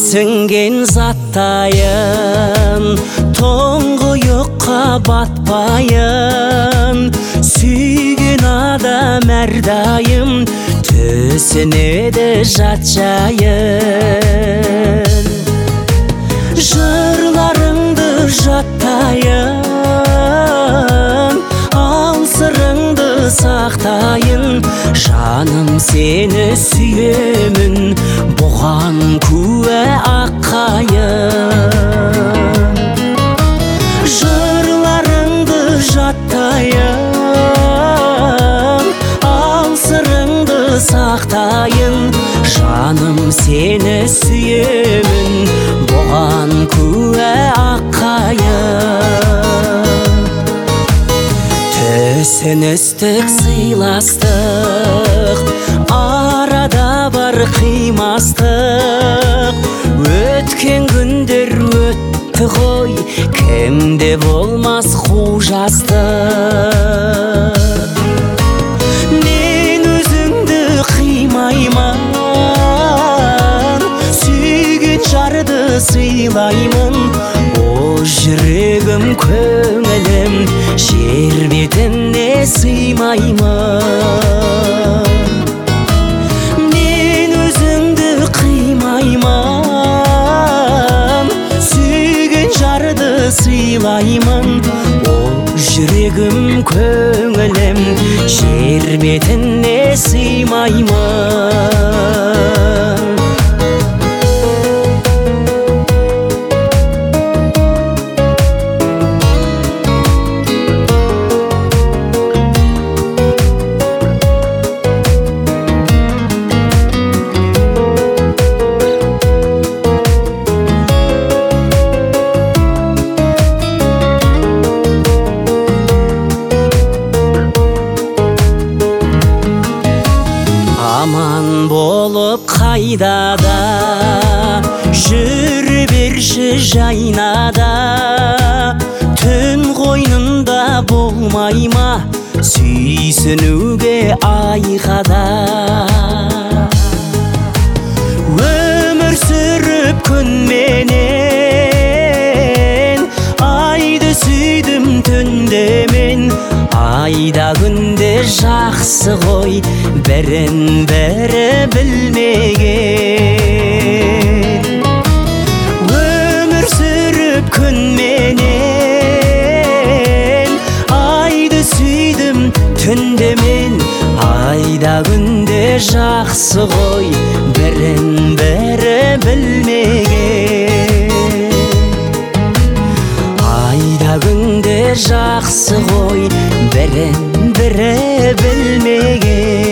сіңген заттайын, тұңғиыққа батпайын, сүйген адам әрдайым түсінеді жат жайын. Жырларыңды жаттайын, ал сырыңды сақтайын, жаным сені сүйемін, бұған куә аққайын. Жырларыңды жаттайын, ал сырыңды сақтайын, жаным сені сүйемін, бұған куә аққайын. Түсіністік сыйластық, арада бар қимастық, өткен күндер өтті ғой, кімде болмас қужастық. Мен өзіңді қимаймын, сүйген жарды сыйлаймын, о жүрегім көңілім жер бетіне сыймаймын. Мен өзіңді қимаймын, сүйген жарды сыйлаймын, о жүрегім көңілім жер бетіне сыймаймын. Аман болып қайда да жүре берші жайнада, түн қойнында болмай ма сүйсінуге айқада. Өмір сүріп күнменен, айды сүйдім түнде мен, айда күнде жақсы ғой, бірін бірі білмеген. Өмір сүріп күнменен, айды сүйдім түнде мен, айда күнде жақсы ғой, бірін бірі білмеген. Айда күнде жақсы ғой, бірін бірі білмеген.